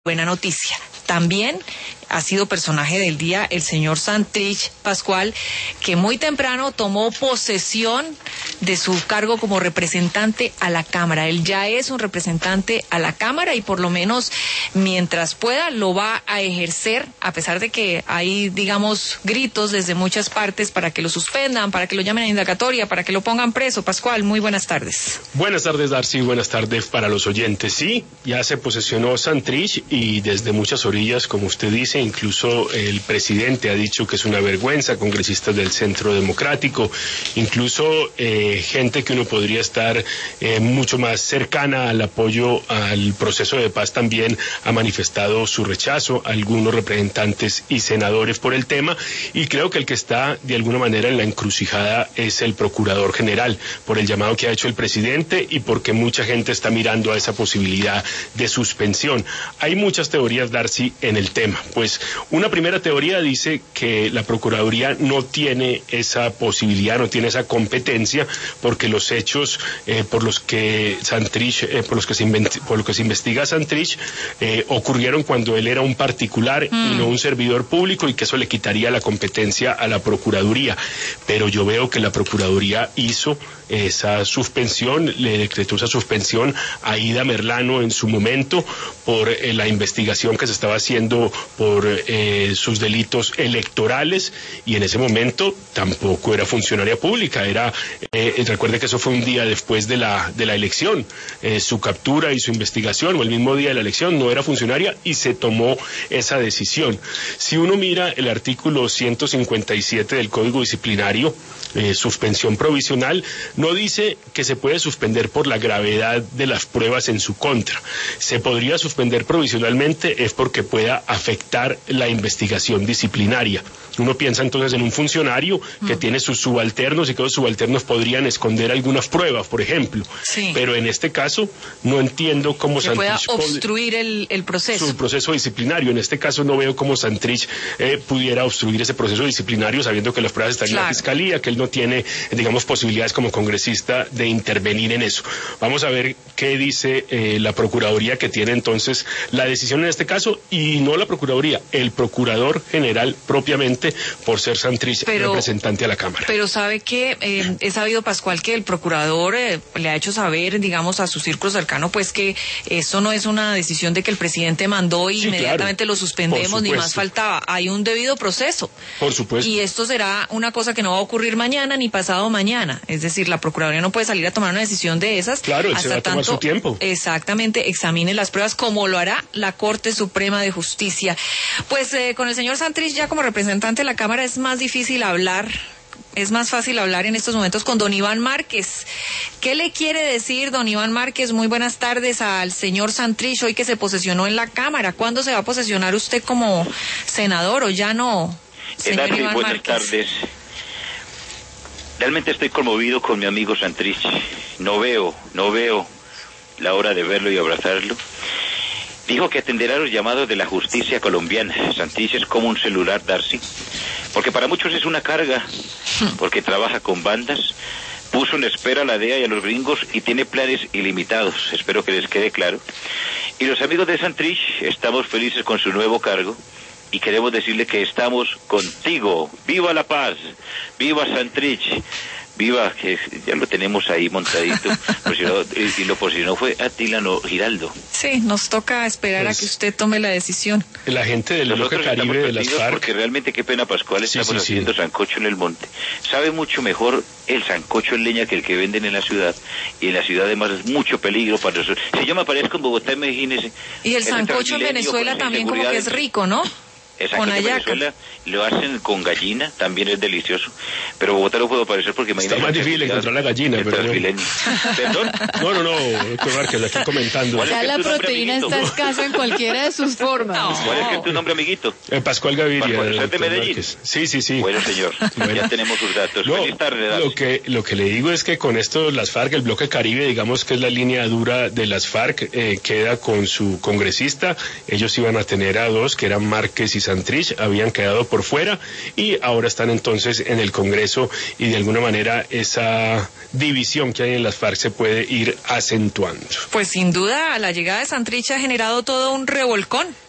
buena noticia. También ha sido personaje del día el señor Santrich Pascual, que muy temprano tomó posesión de su cargo como representante a la Cámara. Él ya es un representante a la Cámara y por lo menos mientras pueda lo va a ejercer, a pesar de que hay, digamos, gritos desde muchas partes para que lo suspendan, para que lo llamen a indagatoria, para que lo pongan preso. Pascual, muy buenas tardes. Buenas tardes, Darcy, buenas tardes para los oyentes. Sí, ya se posesionó Santrich y desde muchas orillas, como usted dice, incluso el presidente ha dicho que es una vergüenza, congresistas del Centro Democrático, incluso gente que uno podría estar mucho más cercana al apoyo al proceso de paz también ha manifestado su rechazo, algunos representantes y senadores por el tema, y creo que el que está de alguna manera en la encrucijada es el Procurador General, por el llamado que ha hecho el presidente y porque mucha gente está mirando a esa posibilidad de suspensión. Hay muchas teorías, Darcy, en el tema. Pues una primera teoría dice que la Procuraduría no tiene esa posibilidad, no tiene esa competencia, porque los hechos por los que se investiga a Santrich ocurrieron cuando él era un particular y no un servidor público, y que eso le quitaría la competencia a la Procuraduría. Pero yo veo que la Procuraduría hizo esa suspensión, le decretó esa suspensión a Ida Merlano en su momento por la investigación que se estaba haciendo por sus delitos electorales, y en ese momento tampoco era funcionaria pública, recuerde que eso fue un día después de la elección, su captura y su investigación, o el mismo día de la elección, no era funcionaria y se tomó esa decisión. Si uno mira el artículo 157 del Código Disciplinario, suspensión provisional, no dice que se puede suspender por la gravedad de las pruebas en su contra. Se podría suspender provisionalmente es porque pueda afectar la investigación disciplinaria. Uno piensa entonces en un funcionario que tiene sus subalternos y que los subalternos podrían esconder algunas pruebas, por ejemplo. Sí. Pero en este caso no entiendo cómo Santrich pueda obstruir el proceso. Su proceso disciplinario. En este caso no veo cómo Santrich pudiera obstruir ese proceso disciplinario, sabiendo que las pruebas están en la Fiscalía, que él no tiene, digamos, posibilidades como congresista de intervenir en eso. Vamos a ver qué dice la Procuraduría, que tiene entonces la decisión en este caso, y no la Procuraduría, el Procurador General propiamente, por ser Santrich representante a la Cámara. Pero sabe que he sabido, Pascual, que el Procurador le ha hecho saber, digamos, a su círculo cercano, pues que eso no es una decisión de que el presidente mandó y inmediatamente lo suspendemos, ni más faltaba. Hay un debido proceso. Por supuesto. Y esto será una cosa que no va a ocurrir mañana ni pasado mañana. Es decir, la Procuraduría no puede salir a tomar una decisión de esas. Claro, hasta se va a tomar su tiempo. Exactamente, examine las pruebas como lo hará la Corte Suprema de Justicia. Pues con el señor Santrich ya como representante de la Cámara es más difícil hablar. Es más fácil hablar en estos momentos con don Iván Márquez. ¿Qué le quiere decir, don Iván Márquez? Muy buenas tardes al señor Santrich, hoy que se posesionó en la Cámara. ¿Cuándo se va a posesionar usted como senador o ya no, señor Iván buenas Márquez? Tardes. Realmente estoy conmovido con mi amigo Santrich. No veo la hora de verlo y abrazarlo. Dijo que atenderá los llamados de la justicia colombiana. Santrich es como un celular, Darcy, porque para muchos es una carga, porque trabaja con bandas, puso en espera a la DEA y a los gringos y tiene planes ilimitados. Espero que les quede claro. Y los amigos de Santrich estamos felices con su nuevo cargo y queremos decirle que estamos contigo. ¡Viva la paz! ¡Viva Santrich! Viva, que ya lo tenemos ahí montadito, y lo posicionó fue Atilano Giraldo. Sí, nos toca esperar a que usted tome la decisión. La gente del bloque Caribe de las FARC. Porque realmente qué pena, Pascual, estamos haciendo sancocho en el monte. Sabe mucho mejor el sancocho en leña que el que venden en la ciudad, y en la ciudad además es mucho peligro para nosotros. Si yo me aparezco en Bogotá, imagínese. Y el sancocho en Venezuela también como que es rico, ¿no? Exacto, en Venezuela lo hacen con gallina, también es delicioso, pero Bogotá no puedo aparecer porque imagínate. Está más difícil encontrar la gallina, ¿Perdón? No, doctor Márquez, la estoy comentando. Ya la proteína está escasa en cualquiera de sus formas. No. ¿Cuál es tu nombre, amiguito? Pascual Gaviria. ¿Usted de Medellín? Márquez. Sí. Bueno, señor, ya tenemos sus datos. Feliz tarde, lo que le digo es que con esto las FARC, el bloque Caribe, digamos que es la línea dura de las FARC, queda con su congresista. Ellos iban a tener a dos, que eran Márquez y Santrich habían quedado por fuera y ahora están entonces en el Congreso y de alguna manera esa división que hay en las FARC se puede ir acentuando. Pues sin duda la llegada de Santrich ha generado todo un revolcón.